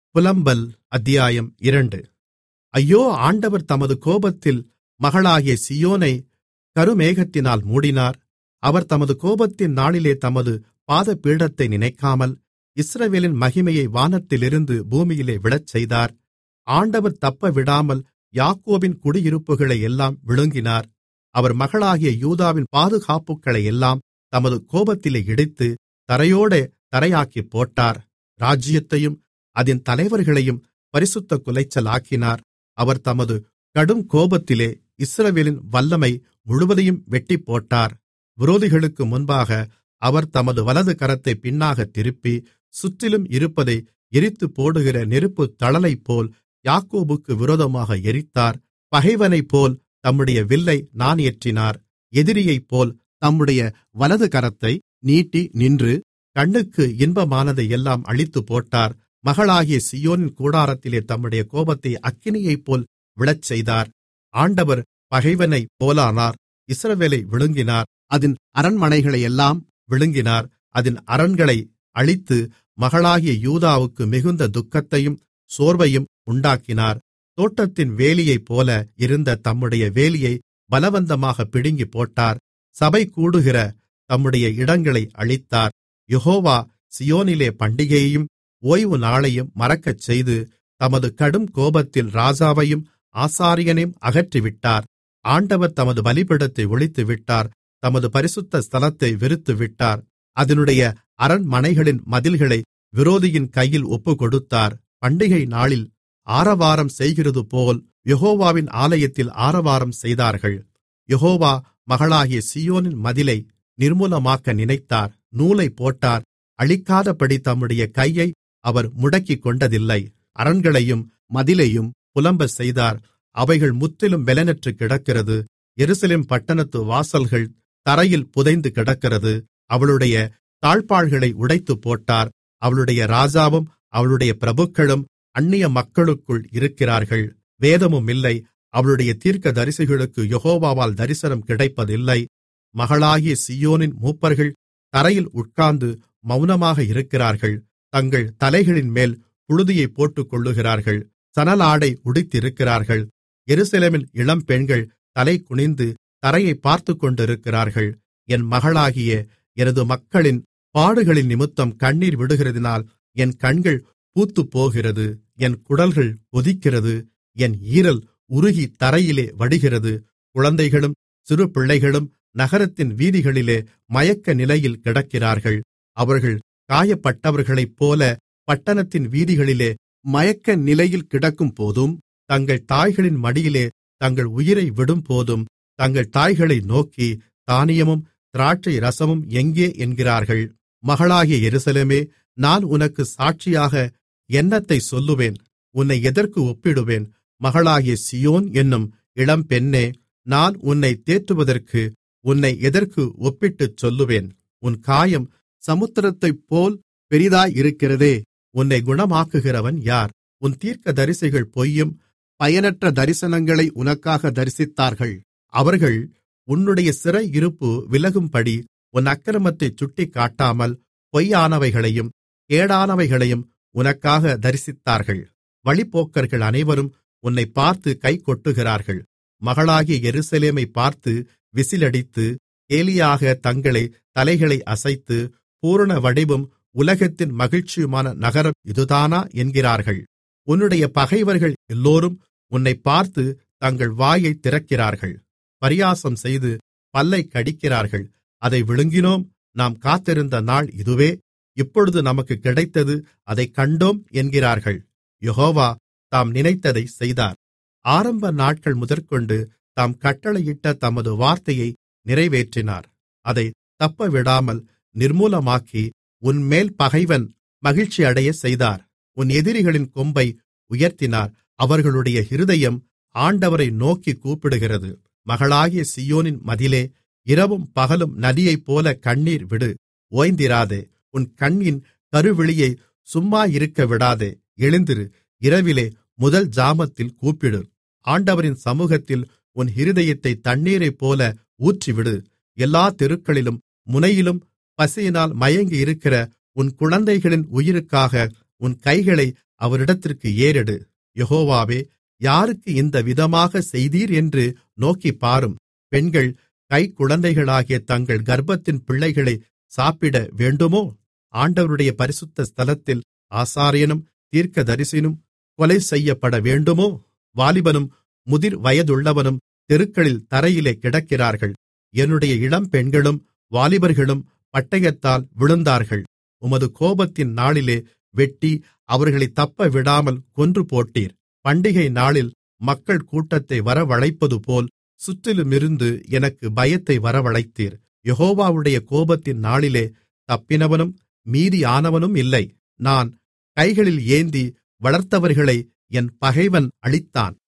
புலம்பல் அத்தியாயம் 2. ஐயோ, ஆண்டவர் தமது கோபத்தில் மகளாகிய சீயோனைக் கருமேகத்தினால் மூடினார். அவர் தமது கோபத்தின் நாளிலே தமது பாதபீடத்தை நினைக்காமல் இஸ்ரவேலின் மகிமையை வானத்திலிருந்து பூமியிலே விழச்செய்தார். ஆண்டவர் தப்பவிடாமல் யாக்கோபின் குடியிருப்புகளையெல்லாம் விழுங்கினார். அவர் மகளாகிய யூதாவின் பாதுகாப்புகளையெல்லாம் தமது கோபத்திலே இடித்து தரையோடே தரையாக்கிப் போட்டார். ராஜ்யத்தையும் அதின் தலைவர்களையும் பரிசுத்தக் குலைச்சலாக்கினார். அவர் தமது கடும் கோபத்திலே இஸ்ரவேலின் வல்லமை முழுவதையும் வெட்டிப்போட்டார். விரோதிகளுக்கு முன்பாக அவர் தமது வலது கரத்தைப் பின்னாகத் திருப்பி சுற்றிலும் இருப்பதை எரித்துப்போடுகிற நெருப்புத் தழலைப்போல் யாக்கோபுக்கு விரோதமாக எரித்தார். பகைவனைப்போல் தம்முடைய வில்லை நாணேற்றினார். எதிரியைப்போல் தம்முடைய வலது கரத்தை நீட்டி நின்று கண்ணுக்கு இன்பமானதையெல்லாம் அழித்துப்போட்டார். மகளாகிய சீயோனின் கூடாரத்திலே தம்முடைய கோபத்தை அக்கினியைப்போல் விழச்செய்தார். ஆண்டவர் பகைவனைப் போலானார். இஸ்ரவேலை விழுங்கினார். அதின் அரண்மனைகளையெல்லாம் விழுங்கினார். அதின் அரண்களை அழித்து மகளாகிய யூதாவுக்கு மிகுந்த துக்கத்தையும் சோர்வையும் உண்டாக்கினார். தோட்டத்தின் வேலியைப்போல இருந்த தம்முடைய வேலியை பலவந்தமாக பிடுங்கிப் போட்டார். சபை கூடுகிற தம்முடைய இடங்களை அழித்தார். யெகோவா சீயோனிலே பண்டிகையையும் ஓய்வு நாளையும் மறக்கச்செய்து தமது கடும் கோபத்தில் ராஜாவையும் ஆசாரியனையும் அகற்றிவிட்டார். ஆண்டவர் தமது பலிபீடத்தை ஒழித்துவிட்டார். தமது பரிசுத்த ஸ்தலத்தை வெறுத்துவிட்டார். அதனுடைய அரண்மனைகளின் மதில்களை விரோதியின் கையில் ஒப்புக்கொடுத்தார். பண்டிகை நாளில் ஆரவாரம் செய்கிறதுபோல் யெகோவாவின் ஆலயத்தில் ஆரவாரம் செய்தார்கள். யெகோவா மகளாகிய சீயோனின் மதிலை நிர்மூலமாக்க நினைத்தார். நூலைப் போட்டார். அழிக்காதபடி தம்முடைய கையை அவர் முடக்கிக்கொண்டதில்லை. அரண்களையும் மதிலையும் புலம்பச் செய்தார். அவைகள் முற்றிலும் பெலனற்று கிடக்கிறது. எருசலேம் பட்டணத்து வாசல்கள் தரையில் புதைந்து கிடக்கிறது. அவளுடைய தாழ்ப்பாள்களை உடைத்துப் போட்டார். அவளுடைய ராஜாவும் அவளுடைய பிரபுக்களும் அந்நிய மக்களுக்குள் இருக்கிறார்கள். வேதமும் இல்லை. அவளுடைய தீர்க்கதரிசிகளுக்கு யெகோவாவால் தரிசனம் கிடைப்பதில்லை. மகளாகிய சீயோனின் மூப்பர்கள் தரையில் உட்கார்ந்து மௌனமாக இருக்கிறார்கள். தங்கள் தலைகளின்மேல் புழுதியைப் போட்டுக்கொள்ளுகிறார்கள். சணலாடை உடுத்திருக்கிறார்கள். எருசலேமின் இளம்பெண்கள் தலை குனிந்து தரையைப் பார்த்துக்கொண்டிருக்கிறார்கள். என் மகளாகிய எனது மக்களின் பாடுகளின் நிமித்தம் கண்ணீர் விடுகிறதினால் என் கண்கள் பூத்துப்போகிறது. என் குடல்கள் கொதிக்கிறது. என் ஈரல் உருகி தரையிலே வடிகிறது. குழந்தைகளும் சிறு பிள்ளைகளும் நகரத்தின் வீதிகளிலே மயக்க நிலையில் கிடக்கிறார்கள். அவர்கள் காயப்பட்டவர்களைப்போல பட்டணத்தின் வீதிகளிலே மயக்க நிலையில் கிடக்கும்போதும், தங்கள் தாய்களின் மடியிலே தங்கள் உயிரை விடும்போதும், தங்கள் தாய்களை நோக்கி தானியமும் திராட்சை ரசமும் எங்கே என்கிறார்கள். மகளாகிய எருசலேமே, நான் உனக்கு சாட்சியாக என்னத்தை சொல்லுவேன்? உன்னை எதற்கு ஒப்பிடுவேன்? மகளாகிய சீயோன் என்னும் இளம்பெண்ணே, நான் உன்னை தேற்றுவதற்கு உன்னை எதற்கு ஒப்பிட்டுச் சொல்லுவேன்? உன் காயம் சமுத்திரத்தைப்போல் பெரிதாயிருக்கிறதே. உன்னை குணமாக்குகிறவன் யார்? உன் தீர்க்கதரிசிகள் பொய்யும் பயனற்ற தரிசனங்களை உனக்காக தரிசித்தார்கள். அவர்கள் உன்னுடைய சிறையிருப்பு விலகும்படி உன் அக்கிரமத்தைச் சுட்டிக்காட்டாமல் பொய்யானவைகளையும் கேடானவைகளையும் உனக்காக தரிசித்தார்கள். வழிப்போக்கர்கள் அனைவரும் உன்னை பார்த்து கைகொட்டுகிறார்கள். மகளாகிய எருசலேமை பார்த்து விசிலடித்து கேலியாக தங்களை தலைகளை அசைத்து, பூரண வடிவும் உலகத்தின் மகிழ்ச்சியுமான நகரம் இதுதானா என்கிறார்கள். உன்னுடைய பகைவர்கள் எல்லோரும் உன்னைப் பார்த்து தங்கள் வாயைத் திறக்கிறார்கள். பரியாசம் செய்து பல்லைக் கடிக்கிறார்கள். அதை விழுங்கினோம். நாம் காத்திருந்த நாள் இதுவே. இப்பொழுது நமக்கு கிடைத்தது. அதைக் கண்டோம் என்கிறார்கள். யெகோவா தாம் நினைத்ததை செய்தார். ஆரம்ப நாட்கள் முதற்கொண்டு தாம் கட்டளையிட்ட தமது வார்த்தையை நிறைவேற்றினார். அதை தப்பவிடாமல் நிர்மூலமாக்கி உன்மேல் பகைவன் மகிழ்ச்சியடையச் செய்தார். உன் எதிரிகளின் கொம்பை உயர்த்தினார். அவர்களுடைய இருதயம் ஆண்டவரை நோக்கி கூப்பிடுகிறது. மகளாகிய சீயோனின் மதிலே, இரவும் பகலும் நதியைப்போல கண்ணீர் விடு. ஓய்ந்திராதே. உன் கண்ணின் கருவிழியை சும்மா இருக்க விடாதே. எழுந்திரு. இரவிலே முதல் ஜாமத்தில் கூப்பிடு. ஆண்டவரின் சமூகத்தில் உன் இருதயத்தை தண்ணீரைப்போல ஊற்றிவிடு. எல்லா தெருக்களிலும் முனையிலும் பசியினால் மயங்கியிருக்கிற உன் குழந்தைகளின் உயிருக்காக உன் கைகளை அவரிடத்திற்கு ஏறெடு. யெகோவாவே, யாருக்கு இந்த விதமாக செய்தீர் என்று நோக்கிப்பாரும். பெண்கள் கைக்குழந்தைகளாகிய தங்கள் கர்ப்பத்தின் பிள்ளைகளை சாப்பிட வேண்டுமோ? ஆண்டவருடைய பரிசுத்த ஸ்தலத்தில் ஆசாரியனும் தீர்க்கதரிசியும் கொலை செய்யப்பட வேண்டுமோ? வாலிபனும் முதிர் வயதுள்ளவனும் தெருக்களில் தரையிலே கிடக்கிறார்கள். என்னுடைய இளம்பெண்களும் வாலிபர்களும் பட்டயத்தால் விழுந்தார்கள். உமது கோபத்தின் நாளிலே வெட்டி அவர்களைத் தப்பவிடாமல் கொன்றுபோட்டீர். பண்டிகை நாளில் மக்கள் கூட்டத்தை வரவழைப்பதுபோல் சுற்றிலுமிருந்து எனக்கு பயத்தை வரவழைத்தீர். யெகோவாவுடைய கோபத்தின் நாளிலே தப்பினவனும் மீதியானவனும் இல்லை. நான் கைகளில் ஏந்தி வளர்த்தவர்களை என் பகைவன் அழித்தான்.